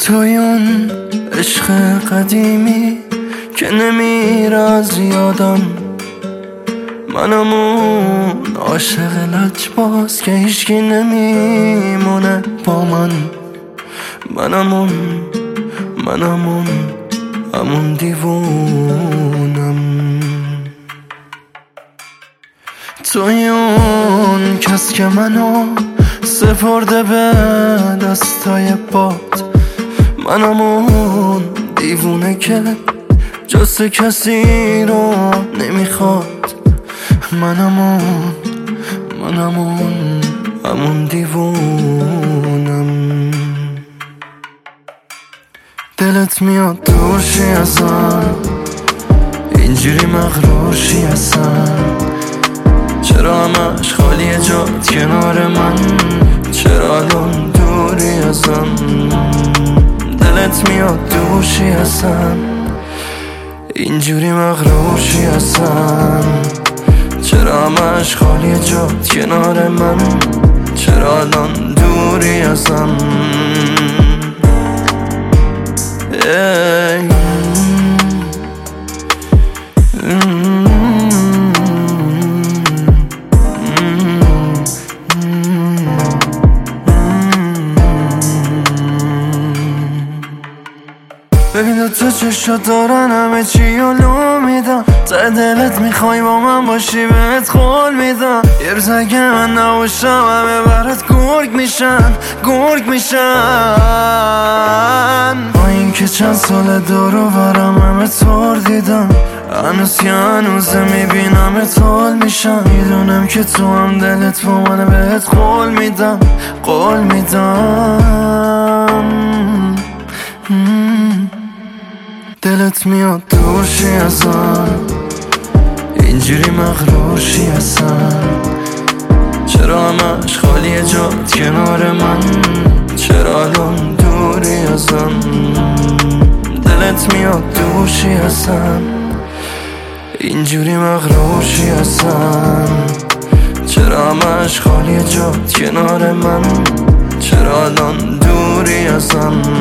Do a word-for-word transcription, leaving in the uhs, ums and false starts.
توی اون عشق قدیمی که نمیره از یادم، منم اون عاشق لجباز که هیچکی نمیمونه با من. منم اون منم اون همون دیوونم. توی اون کس که منو سپرده به دستای باد، منم اون دیوونه که جز کسی رو نمیخواد. منم اون منم اون همون دیوونم. دلت میاد دورشی ازم، اینجوری مغرورشی ازم، چرا همش خالیه جات کنار من، چرا الان دوری ازم. دلت میاد دورشی ازم، اینجوری مغرورشی ازم، چرا همش خالیه جات کنار من، چرا الان دوری ازم. ای ببین تو چشات دارن همه چی علوم میدم، ته دلت میخوای با من باشی بهت قول میدم. یه روز اگه من نباشم همه برات گرگ میشن گرگ میشن. با این که چند سال دور و برم همه طور دیدم، هنوز که هنوزه میبینم اتحال میشم. میدونم که تو هم دلت با من بهت قول میدم قول میدم. دلت میاد دورشی ازم، اینجوری مغرورشی ازم، چرا همش خالیه جات کنار من، چرا الان دوری ازم. دلت میاد دورشی ازم، اینجوری مغرورشی ازم، چرا همش خالیه جات کنار من، چرا الان دوری ازم.